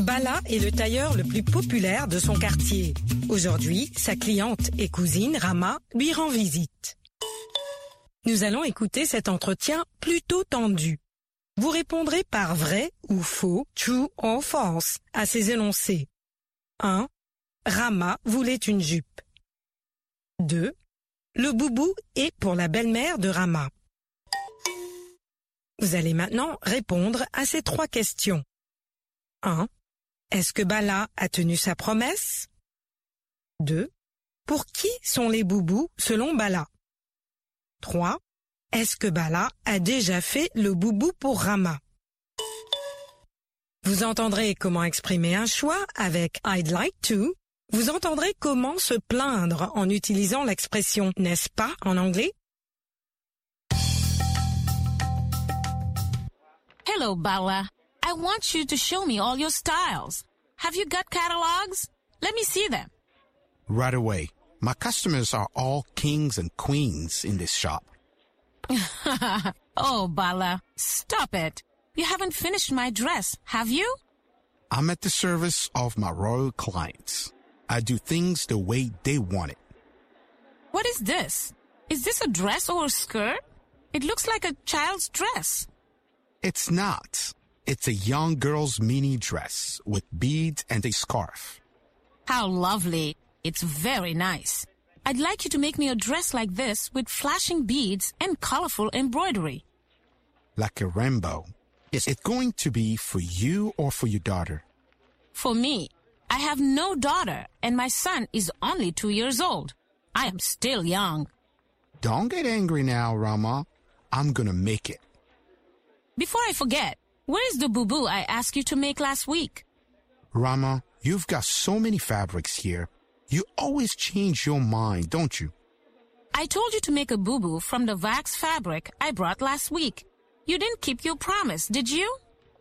Bala est le tailleur le plus populaire de son quartier. Aujourd'hui, sa cliente et cousine, Rama, lui rend visite. Nous allons écouter cet entretien plutôt tendu. Vous répondrez par vrai ou faux, true or false, à ces énoncés. 1. Rama voulait une jupe. 2. Le boubou est pour la belle-mère de Rama. Vous allez maintenant répondre à ces 3 questions. 1. Est-ce que Bala a tenu sa promesse? 2. Pour qui sont les boubous selon Bala? 3. Est-ce que Bala a déjà fait le boubou pour Rama? Vous entendrez comment exprimer un choix avec I'd like to. Vous entendrez comment se plaindre en utilisant l'expression n'est-ce pas en anglais. Hello, Bala. I want you to show me all your styles. Have you got catalogs? Let me see them. Right away. My customers are all kings and queens in this shop. Oh, Bala, stop it. You haven't finished my dress, have you? I'm at the service of my royal clients. I do things the way they want it. What is this? Is this a dress or a skirt? It looks like a child's dress. It's not. It's a young girl's mini dress with beads and a scarf. How lovely. It's very nice. I'd like you to make me a dress like this with flashing beads and colorful embroidery. Like a rainbow. Is it going to be for you or for your daughter? For me. I have no daughter and my son is only 2 years old. I am still young. Don't get angry now, Rama. I'm gonna make it. Before I forget, where is the boubou I asked you to make last week? Rama, you've got so many fabrics here. You always change your mind, don't you? I told you to make a boubou from the wax fabric I brought last week. You didn't keep your promise, did you?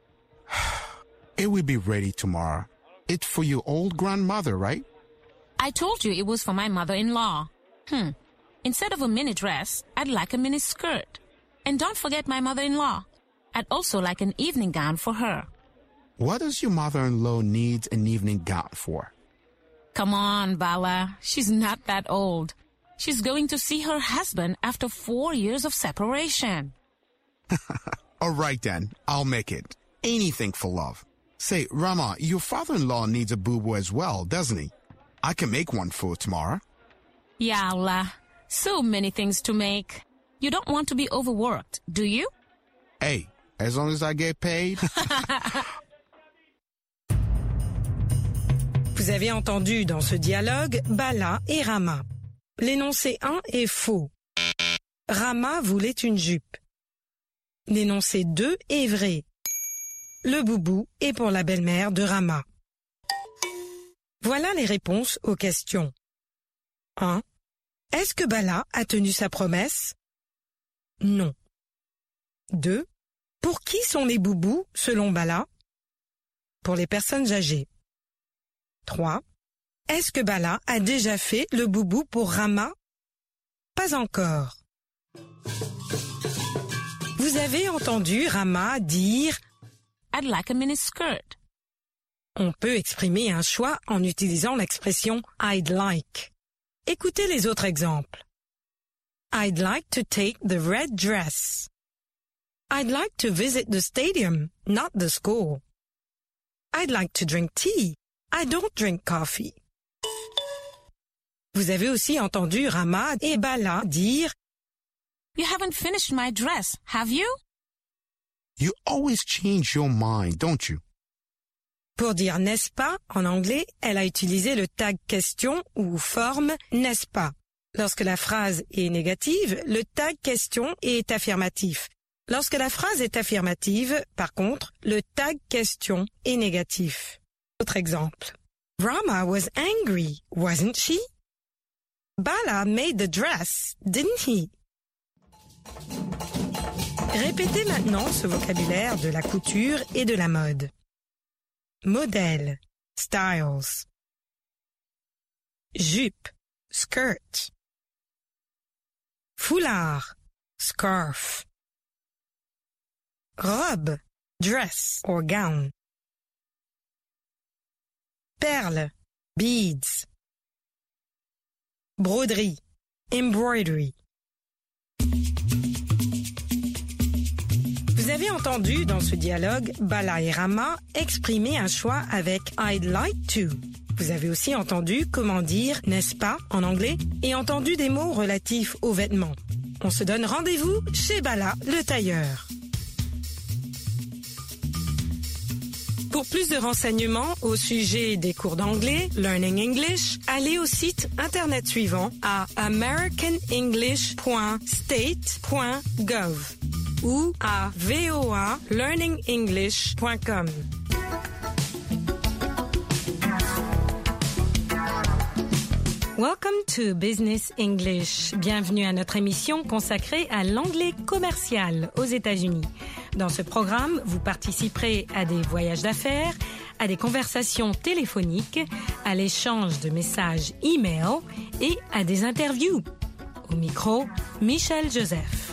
It will be ready tomorrow. It's for your old grandmother, right? I told you it was for my mother-in-law. Instead of a mini dress, I'd like a mini skirt. And don't forget my mother-in-law. I'd also like an evening gown for her. What does your mother-in-law need an evening gown for? Come on, Bala. She's not that old. She's going to see her husband after 4 years of separation. All right then, I'll make it. Anything for love. Say, Rama, your father-in-law needs a boo-boo as well, doesn't he? I can make one for tomorrow. Ya Allah, so many things to make. You don't want to be overworked, do you? Hey, as long as I get paid. Vous avez entendu dans ce dialogue Bala et Rama. L'énoncé 1 est faux. Rama voulait une jupe. L'énoncé 2 est vrai. Le boubou est pour la belle-mère de Rama. Voilà les réponses aux questions. 1. Est-ce que Bala a tenu sa promesse? Non. 2. Pour qui sont les boubous selon Bala? Pour les personnes âgées. 3. Est-ce que Bala a déjà fait le boubou pour Rama? Pas encore. Vous avez entendu Rama dire I'd like a mini skirt. On peut exprimer un choix en utilisant l'expression I'd like. Écoutez les autres exemples. I'd like to take the red dress. I'd like to visit the stadium, not the school. I'd like to drink tea. I don't drink coffee. Vous avez aussi entendu Rama et Bala dire You haven't finished my dress, have you? You always change your mind, don't you? Pour dire n'est-ce pas, en anglais, elle a utilisé le tag question ou forme n'est-ce pas. Lorsque la phrase est négative, le tag question est affirmatif. Lorsque la phrase est affirmative, par contre, le tag question est négatif. Autre exemple. Rama was angry, wasn't she? Bala made the dress, didn't he? Répétez maintenant ce vocabulaire de la couture et de la mode. Modèle, styles. Jupe, skirt. Foulard, scarf. Robe, dress or gown. perles, beads. Broderie, embroidery. Vous avez entendu dans ce dialogue Bala et Rama exprimer un choix avec I'd like to. Vous avez aussi entendu comment dire n'est-ce pas en anglais et entendu des mots relatifs aux vêtements. On se donne rendez-vous chez Bala le tailleur. Pour plus de renseignements au sujet des cours d'anglais, Learning English, allez au site internet suivant à americanenglish.state.gov ou à voalearningenglish.com. Welcome to Business English. Bienvenue à notre émission consacrée à l'anglais commercial aux États-Unis. Dans ce programme, vous participerez à des voyages d'affaires, à des conversations téléphoniques, à l'échange de messages e-mail et à des interviews. Au micro, Michel Joseph.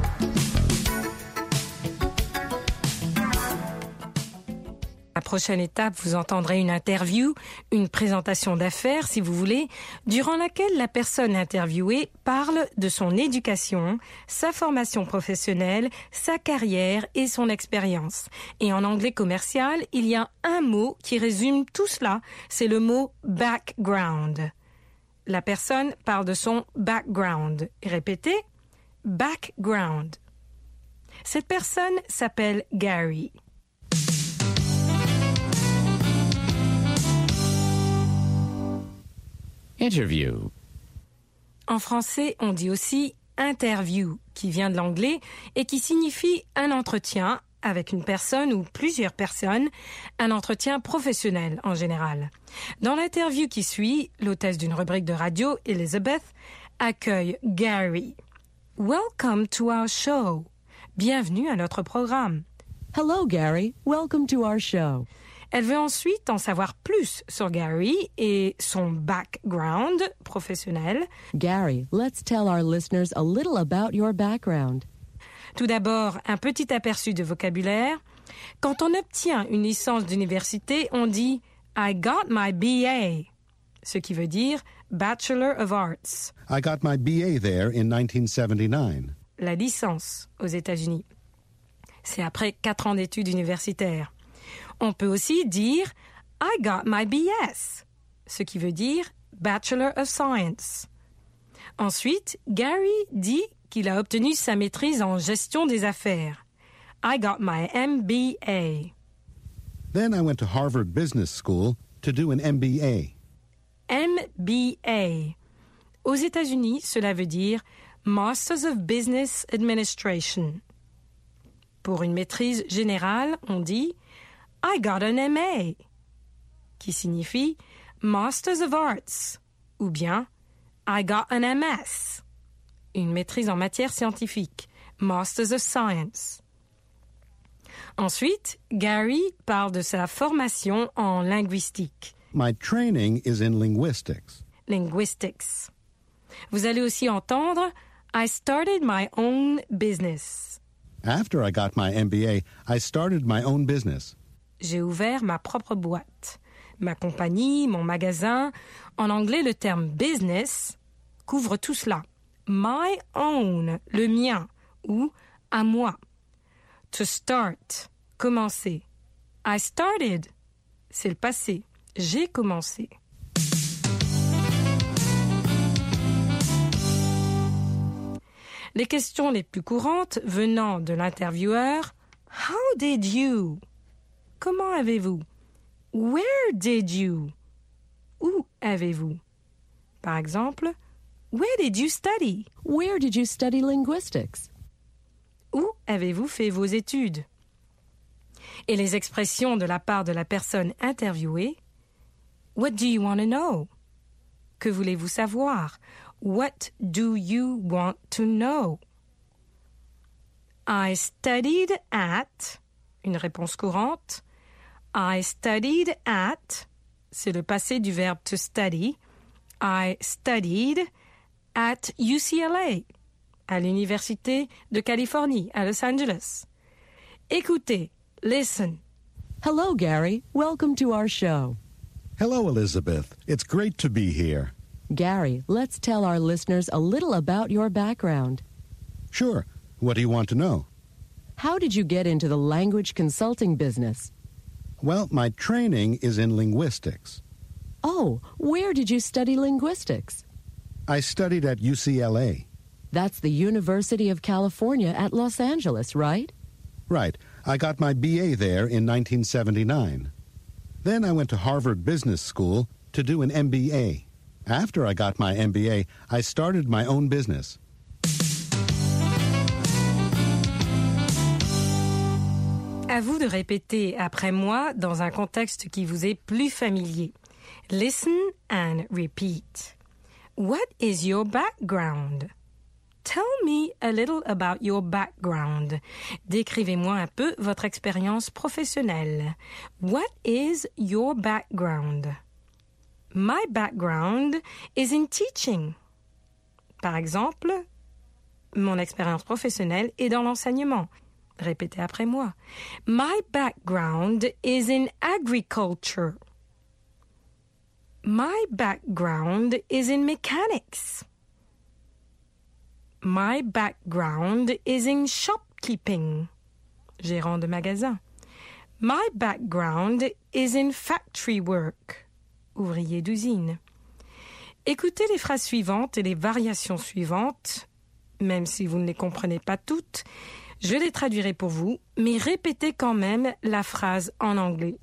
La prochaine étape, vous entendrez une interview, une présentation d'affaires, si vous voulez, durant laquelle la personne interviewée parle de son éducation, sa formation professionnelle, sa carrière et son expérience. Et en anglais commercial, il y a un mot qui résume tout cela, c'est le mot background. La personne parle de son background. Répétez, background. Cette personne s'appelle Gary. Interview. En français, on dit aussi interview, qui vient de l'anglais et qui signifie un entretien avec une personne ou plusieurs personnes, un entretien professionnel en général. Dans l'interview qui suit, l'hôtesse d'une rubrique de radio, Elizabeth, accueille Gary. Welcome to our show. Bienvenue à notre programme. Hello, Gary. Welcome to our show. Elle veut ensuite en savoir plus sur Gary et son background professionnel. Gary, let's tell our listeners a little about your background. Tout d'abord, un petit aperçu de vocabulaire. Quand on obtient une licence d'université, on dit « I got my BA », ce qui veut dire « Bachelor of Arts ». I got my BA there in 1979. La licence aux États-Unis. C'est après 4 ans d'études universitaires. On peut aussi dire « I got my BS », ce qui veut dire « Bachelor of Science ». Ensuite, Gary dit qu'il a obtenu sa maîtrise en gestion des affaires. « I got my MBA ». Then I went to Harvard Business School to do an MBA. MBA. Aux États-Unis, cela veut dire « Masters of Business Administration ». Pour une maîtrise générale, on dit « I got an MA », qui signifie Masters of Arts, ou bien I got an MS, une maîtrise en matière scientifique, Masters of Science. Ensuite, Gary parle de sa formation en linguistique. My training is in linguistics. Linguistics. Vous allez aussi entendre I started my own business. After I got my MBA, I started my own business. J'ai ouvert ma propre boîte, ma compagnie, mon magasin. En anglais, le terme business couvre tout cela. My own, le mien, ou à moi. To start, commencer. I started, c'est le passé. J'ai commencé. Les questions les plus courantes venant de l'intervieweur, How did you? Comment avez-vous? Where did you? Où avez-vous? Par exemple, Where did you study? Where did you study linguistics? Où avez-vous fait vos études? Et les expressions de la part de la personne interviewée. What do you want to know? Que voulez-vous savoir? What do you want to know? I studied at, une réponse courante. I studied at, c'est le passé du verbe to study. I studied at UCLA, à l'Université de Californie, à Los Angeles. Écoutez, listen. Hello, Gary. Welcome to our show. Hello, Elizabeth. It's great to be here. Gary, let's tell our listeners a little about your background. Sure. What do you want to know? How did you get into the language consulting business? Well, my training is in linguistics. Oh, where did you study linguistics? I studied at UCLA. That's the University of California at Los Angeles, right? Right. I got my BA there in 1979. Then I went to Harvard Business School to do an MBA. After I got my MBA, I started my own business. À vous de répéter après moi dans un contexte qui vous est plus familier. Listen and repeat. What is your background? Tell me a little about your background. Décrivez-moi un peu votre expérience professionnelle. What is your background? My background is in teaching. Par exemple, mon expérience professionnelle est dans l'enseignement. Répétez après moi. My background is in agriculture. My background is in mechanics. My background is in shopkeeping. Gérant de magasin. My background is in factory work. Ouvrier d'usine. Écoutez les phrases suivantes et les variations suivantes. Même si vous ne les comprenez pas toutes, je les traduirai pour vous, mais répétez quand même la phrase en anglais.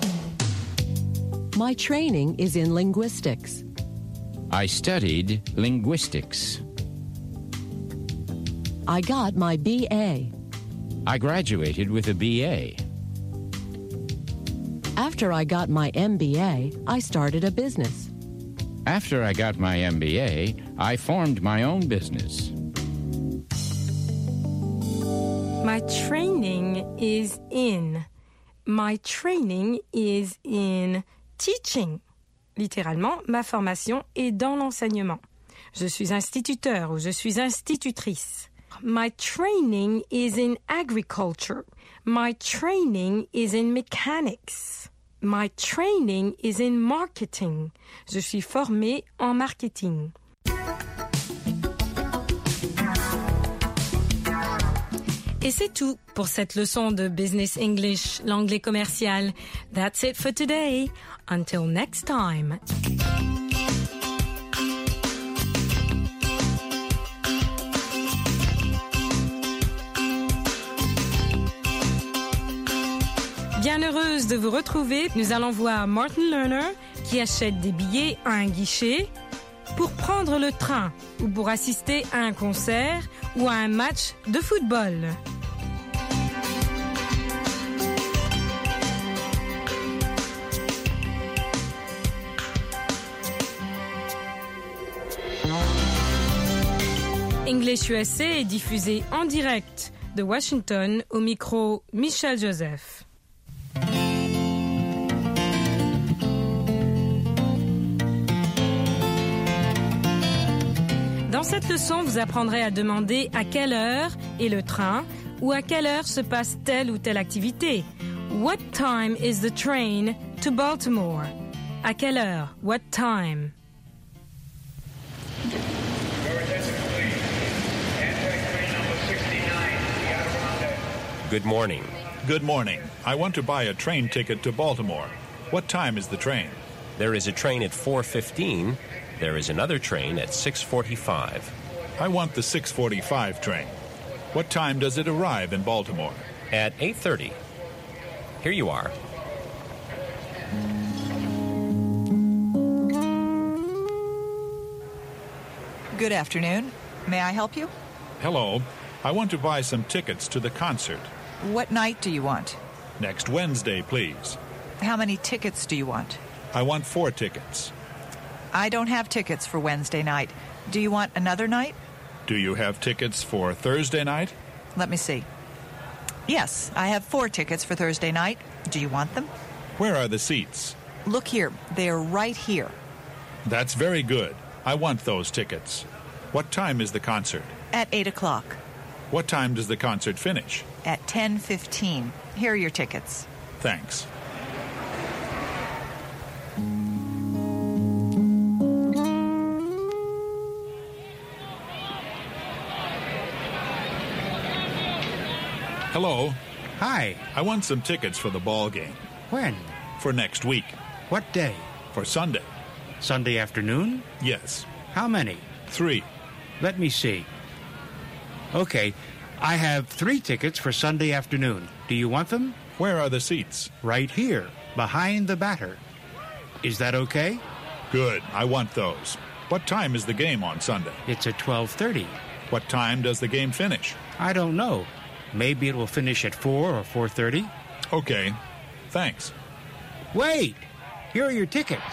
My training is in linguistics. I studied linguistics. I got my BA. I graduated with a BA. After I got my MBA, I started a business. After I got my MBA, I formed my own business. My training is in. My training is in teaching. Littéralement, ma formation est dans l'enseignement. Je suis instituteur ou je suis institutrice. My training is in agriculture. My training is in mechanics. My training is in marketing. Je suis formée en marketing. Et c'est tout pour cette leçon de Business English, l'anglais commercial. That's it for today. Until next time. Bien heureuse de vous retrouver, nous allons voir Martin Lerner qui achète des billets à un guichet pour prendre le train ou pour assister à un concert ou à un match de football. English USA est diffusé en direct de Washington au micro Michel Joseph. Dans cette leçon, vous apprendrez à demander à quelle heure est le train ou à quelle heure se passe telle ou telle activité. What time is the train to Baltimore? À quelle heure? What time? Good morning. Good morning. I want to buy a train ticket to Baltimore. What time is the train? There is a train at 4:15. There is another train at 6:45. I want the 6:45 train. What time does it arrive in Baltimore? At 8:30. Here you are. Good afternoon. May I help you? Hello. I want to buy some tickets to the concert. What night do you want? Next Wednesday, please. How many tickets do you want? I want 4 tickets. I don't have tickets for Wednesday night. Do you want another night? Do you have tickets for Thursday night? Let me see. Yes, I have 4 tickets for Thursday night. Do you want them? Where are the seats? Look here. They are right here. That's very good. I want those tickets. What time is the concert? At 8 o'clock. What time does the concert finish? At 10:15. Here are your tickets. Thanks. Hello. Hi. I want some tickets for the ball game. When? For next week. What day? For Sunday. Sunday afternoon? Yes. How many? 3. Let me see. Okay, I have 3 tickets for Sunday afternoon. Do you want them? Where are the seats? Right here, behind the batter. Is that okay? Good. I want those. What time is the game on Sunday? It's at 12:30. What time does the game finish? I don't know. Maybe it will finish at 4 or 4:30. Okay. Thanks. Wait! Here are your tickets.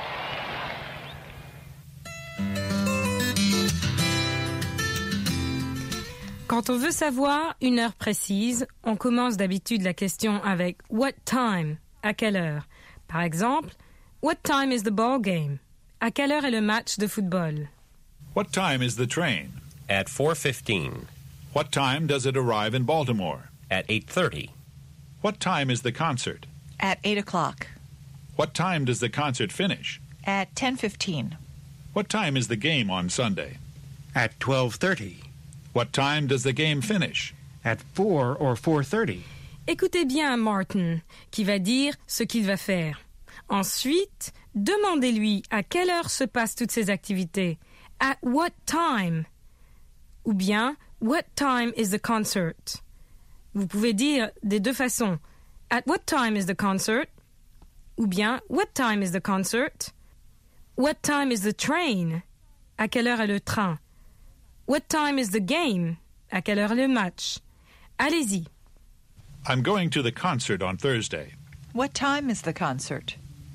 Quand on veut savoir une heure précise, on commence d'habitude la question avec « What time ?» À quelle heure? Par exemple, « What time is the ball game ?» À quelle heure est le match de football? What time is the train? At 4:15. What time does it arrive in Baltimore? At 8:30. What time is the concert? At 8 o'clock. What time does the concert finish? At 10:15. What time is the game on Sunday? At 12:30. What time does the game finish? At 4 or 4:30. Écoutez bien Martin, qui va dire ce qu'il va faire. Ensuite, demandez-lui à quelle heure se passent toutes ces activités. At what time? Ou bien, what time is the concert? Vous pouvez dire des deux façons. At what time is the concert? Ou bien, what time is the concert? What time is the train? À quelle heure est le train? What time is the game? À quelle heure est le match? Allez-y. I'm going to the concert on Thursday. What time is the concert?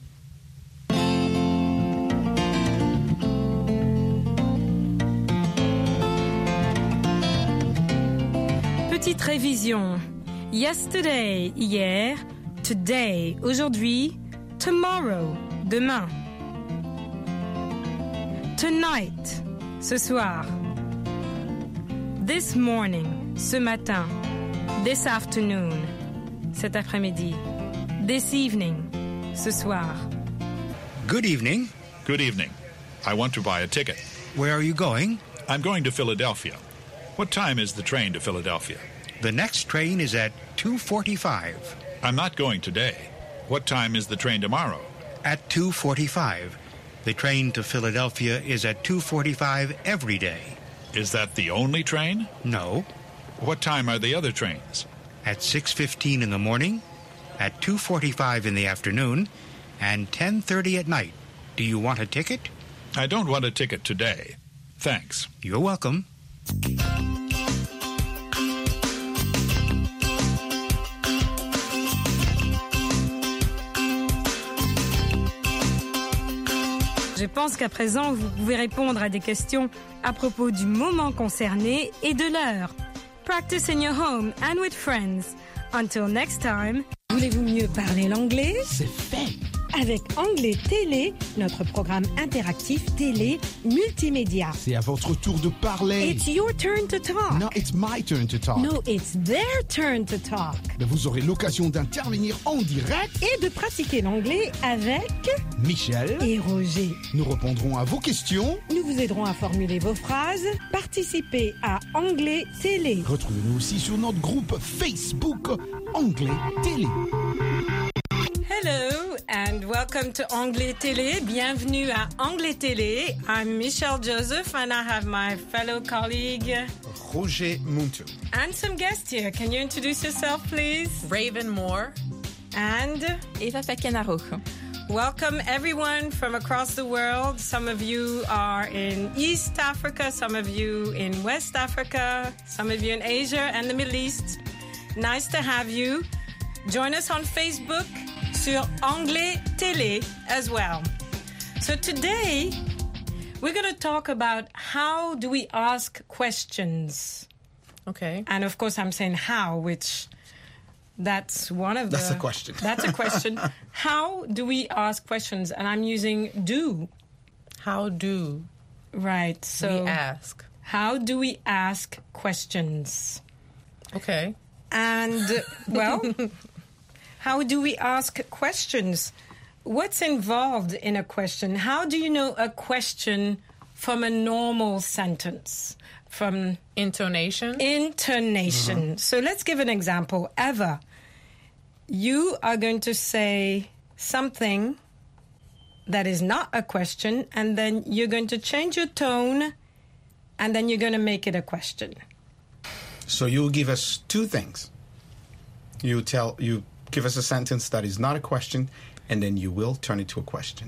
Petite révision. Yesterday, hier. Today, aujourd'hui. Tomorrow, demain. Tonight, ce soir. This morning, ce matin. This afternoon, cet après-midi. This evening, ce soir. Good evening. Good evening. I want to buy a ticket. Where are you going? I'm going to Philadelphia. What time is the train to Philadelphia? The next train is at 2:45. I'm not going today. What time is the train tomorrow? At 2:45. The train to Philadelphia is at 2:45 every day. Is that the only train? No. What time are the other trains? At 6:15 in the morning, at 2:45 in the afternoon, and 10:30 at night. Do you want a ticket? I don't want a ticket today. Thanks. You're welcome. Je pense qu'à présent, vous pouvez répondre à des questions à propos du moment concerné et de l'heure. Practice in your home and with friends. Until next time. Voulez-vous mieux parler l'anglais? C'est fait. Avec Anglais Télé, notre programme interactif télé multimédia. C'est à votre tour de parler. It's your turn to talk. No, it's my turn to talk. No, it's their turn to talk. Mais vous aurez l'occasion d'intervenir en direct Et de pratiquer l'anglais avec Michel et Roger. Nous répondrons à vos questions. Nous vous aiderons à formuler vos phrases. Participez à Anglais Télé. Retrouvez-nous aussi sur notre groupe Facebook Anglais Télé. Hello and welcome to Anglais Télé. Bienvenue à Anglais Télé. I'm Michelle Joseph and I have my fellow colleague Roger Muntu. and some guests here. Can you introduce yourself, please? Raven Moore. And Eva Pequenaro. welcome everyone from across the world. Some of you are in East Africa, some of you in West Africa, some of you in Asia and the Middle East. Nice to have you. Join us on Facebook sur Anglais Télé as well. So today, we're going to talk about how do we ask questions. Okay. And of course, I'm saying how, which that's one of That's a question. That's a question. How do we ask questions? And I'm using do. How do Right. So we ask? how do we ask questions? Okay. And, well, how do we ask questions? What's involved in a question? How do you know a question from a normal sentence? from intonation. Intonation. So let's give an example. Eva, you are going to say something that is not a question, and then you're going to change your tone, and then you're going to make it a question. So you'll give us two things. You give us a sentence that is not a question, and then you will turn it to a question.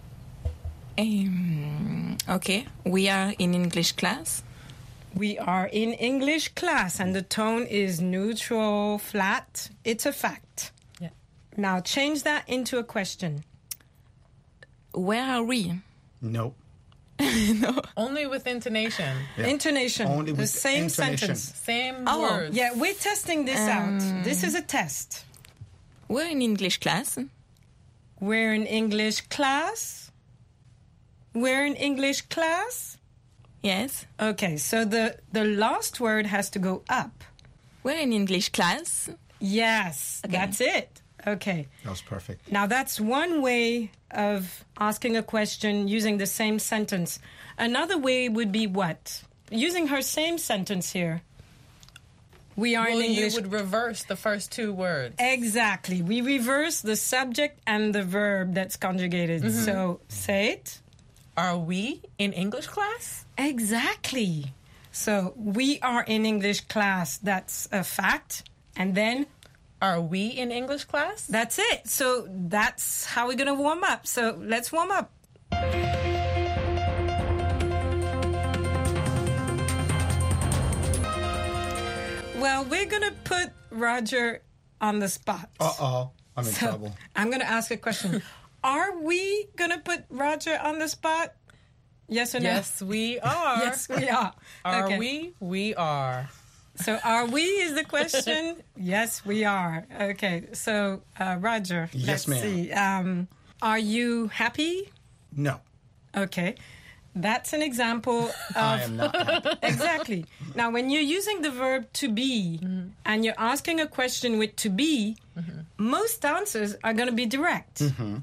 Okay. We are in English class. We are in English class, and the tone is neutral, flat. It's a fact. Yeah. Now change that into a question. Where are we? No. No. Only with intonation. Yeah. Intonation. Only with the same intonation. sentence. Same words. Yeah, we're testing this out. This is a test. We're in English class. We're in English class. We're in English class. Yes. Okay, so the last word has to go up. We're in English class. Yes, Okay. that's it. Okay. That was perfect. Now, that's one way of asking a question using the same sentence. Another way would be what? Using her same sentence here. We are in English. You would reverse the first two words. Exactly. We reverse the subject and the verb that's conjugated. Mm-hmm. So, say it. Are we in English class? Exactly. So, we are in English class. That's a fact. And then... Are we in English class? That's it. So that's how we're going to warm up. So let's warm up. Well, we're going to put Roger on the spot. Uh-oh. I'm in trouble. I'm going to ask a question. Are we going to put Roger on the spot? Yes or no? Yes, we are. Yes, we are. Are Okay. we? We are. So are we is the question? Yes, we are. Okay, so Roger, Yes, let's ma'am. see. Are you happy? No. Okay. That's an example of... I am not happy. Exactly. Now, when you're using the verb to be and you're asking a question with to be, most answers are going to be direct.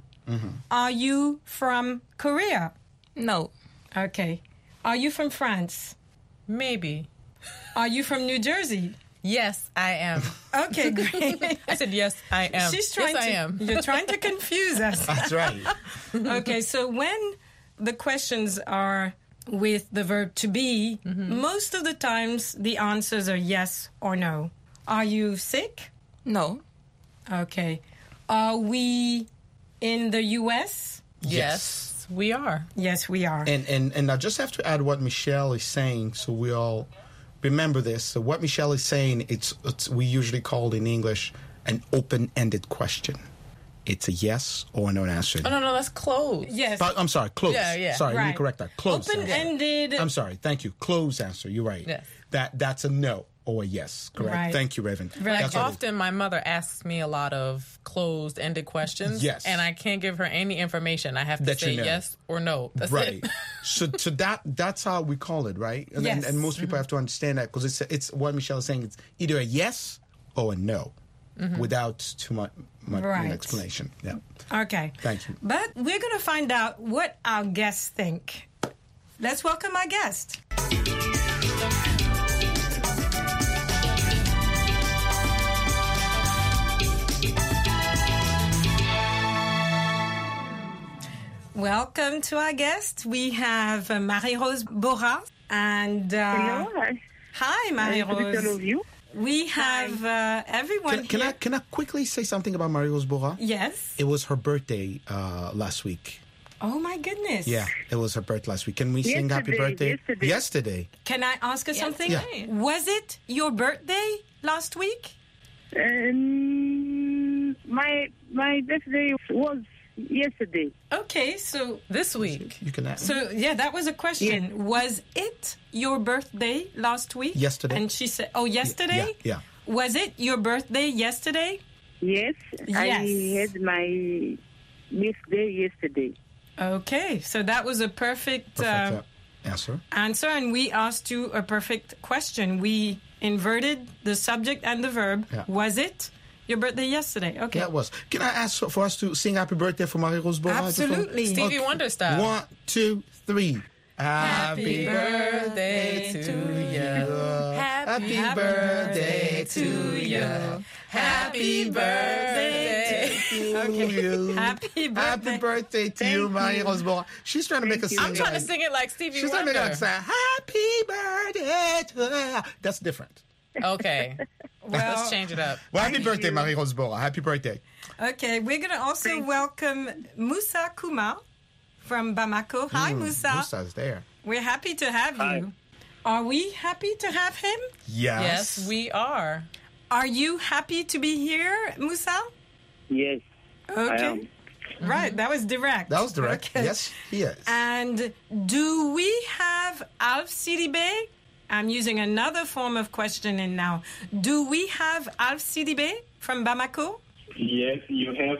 Are you from Korea? No. Okay. Are you from France? Maybe. Are you from New Jersey? Yes, I am. Okay, great. I said yes, I am. She's trying yes, to, I am. You're trying to confuse us. That's right. Okay, so when the questions are with the verb to be, most of the times the answers are yes or no. Are you sick? No. Okay. Are we in the U.S.? Yes, we are. Yes, we are. And I just have to add what Michelle is saying so we all remember this. So what Michelle is saying, it's we usually call in English an open-ended question. It's a yes or no answer. Oh, no, that's closed. Yes. But, I'm sorry, closed. Yeah. Sorry, let me Right. correct that. Closed. Open-ended. I'm sorry, thank you. Closed answer, you're right. Yes. That's a no or a yes, correct? Right. Thank you, Raven. Right. That's what it is. Often my mother asks me a lot of closed-ended questions. Yes. And I can't give her any information. I have to That say you know. yes or no. That's Right. it. so that's how we call it, right? And, Yes. and most people have to understand that because it's what Michelle is saying. It's either a yes or a no without too much Right. explanation. Yeah. Okay. Thank you. But we're going to find out what our guests think. Let's welcome our guest. Welcome to our guest. We have Marie-Rose Bora and... Hello. Hi, Marie-Rose. All of you. We have everyone Can here. I quickly say something about Marie-Rose Bora? Yes. It was her birthday last week. Oh, my goodness. Yeah, it was her birthday last week. Can we sing happy birthday? Yesterday. Can I ask her something? Yeah. Was it your birthday last week? My birthday was yesterday. Okay, so this week. You can ask. So, yeah, that was a question. Was it your birthday last week? Yesterday. And she said, oh, yesterday? Yeah. Was it your birthday yesterday? Yes, I Yes. had my birthday yesterday. Okay, so that was a perfect answer. And we asked you a perfect question. We inverted the subject and the verb. Yeah. Was it your birthday yesterday? Okay. Yeah, it was. Can I ask for us to sing happy birthday for Marie-Rose Bora? Absolutely. Stevie Wonder style. 1, 2, 3. Happy birthday to you. Happy birthday to you. Happy birthday to you. Happy birthday. Happy birthday to you, Marie-Rose Bora. She's trying to make us sing. I'm trying to sing it like Stevie She's Wonder. trying to make us say, Happy birthday to you. That's different. Okay. Let's change it up. Well, happy birthday, Marie-Rose Bora. Happy birthday. Okay, we're going to also welcome Moussa Kouma from Bamako. Hi, Moussa. Moussa's there. We're happy to have you. Are we happy to have him? Yes, we are. Are you happy to be here, Moussa? Yes. Okay. I am. Right, that was direct. That was direct. Okay. Yes, he is. And do we have Alf Sidibé? I'm using another form of questioning now. Do we have Alf Sidibé from Bamako? Yes, you have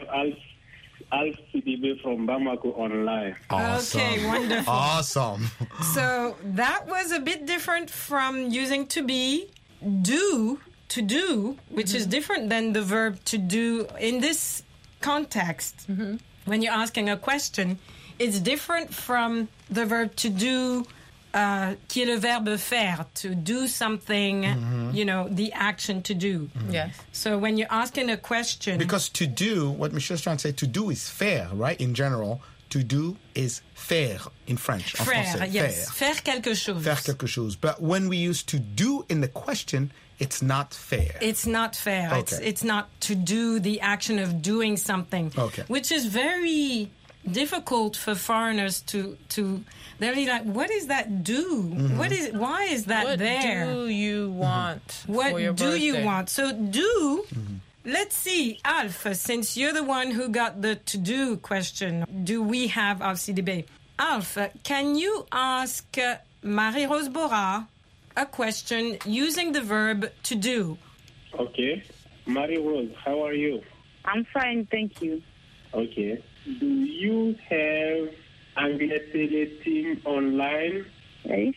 Alf Sidibé from Bamako online. Awesome. Okay, wonderful. Awesome. So that was a bit different from using to be, do, to do, which is different than the verb to do in this context. When you're asking a question, it's different from the verb to do, qui est le verbe faire, to do something, you know, the action to do. Yes. So when you're asking a question... Because to do, what Michelle's trying to say, to do is faire, right? In general, to do is faire in French. En Faire, français, yes. Faire quelque chose. Faire quelque chose. But when we use to do in the question, it's not fair. It's not fair. Okay. It's not to do the action of doing something. Okay. Which is very difficult for foreigners to they're really like, what is that do? Why is that What there? do you want What for your do you birthday? want? So do, let's see, Alf, since you're the one who got the to-do question, do we have Alf Sidibé? Alf, can you ask Marie-Rose Bora a question using the verb to do? Okay. Marie-Rose, how are you? I'm fine, thank you. Okay. Do you have Anglais Télé team online? I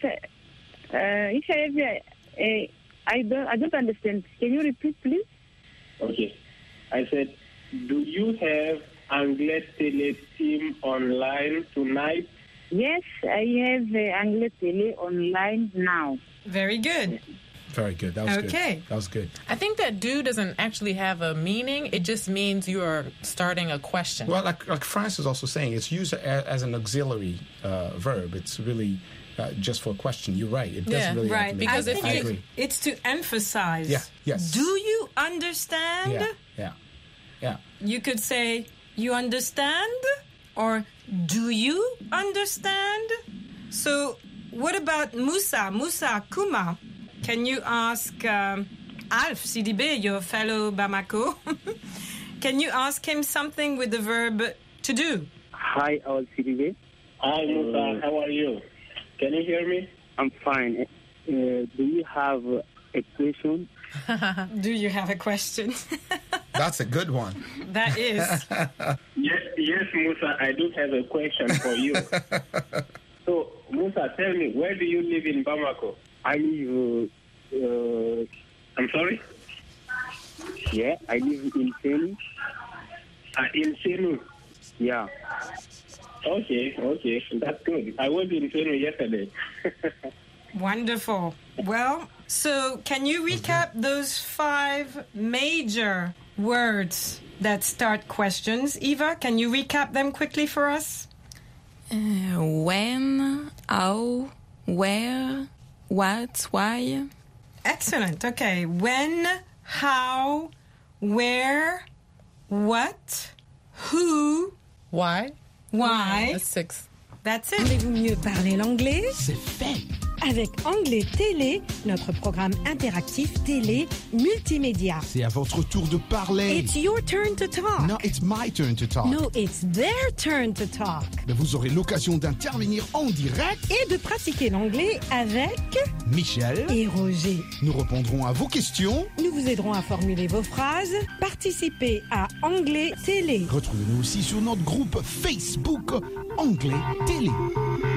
don't understand. Can you repeat, please? Okay. I said, do you have Anglais Télé team online tonight? Yes, I have Anglais Télé online now. Very good. Very good. That was Okay. good. That was good. I think that do doesn't actually have a meaning. It just means you are starting a question. Well, like France is also saying, it's used as an auxiliary verb. It's really just for a question. You're right. It doesn't really right. have to Because I agree. it's to emphasize. Yeah, yes. Do you understand? Yeah. You could say, you understand? Or, do you understand? So, what about Moussa Kouma? Can you ask Alf Sidibé, your fellow Bamako? Can you ask him something with the verb to do? Hi, Alf Sidibé. Hi, Moussa. How are you? Can you hear me? I'm fine. Do you have a question? Do you have a question? That's a good one. That is. Yes, Moussa, I do have a question for you. So, Moussa, tell me, where do you live in Bamako? I live, I'm sorry? Yeah, I live in Senu. In Senu? Yeah. Okay, that's good. I was in Senu yesterday. Wonderful. Well, so can you recap those 5 major words that start questions? Eva, can you recap them quickly for us? When, how, where, what, why. Excellent. Okay. When, how, where, what, who, why. That's 6. That's it. Voulez-vous mieux parler l'anglais? C'est fait. Avec Anglais Télé, notre programme interactif télé multimédia. C'est à votre tour de parler. It's your turn to talk. No, it's my turn to talk. No, it's their turn to talk. Mais vous aurez l'occasion d'intervenir en direct et de pratiquer l'anglais avec Michel et Roger. Nous répondrons à vos questions. Nous vous aiderons à formuler vos phrases. Participez à Anglais Télé. Retrouvez-nous aussi sur notre groupe Facebook Anglais Télé.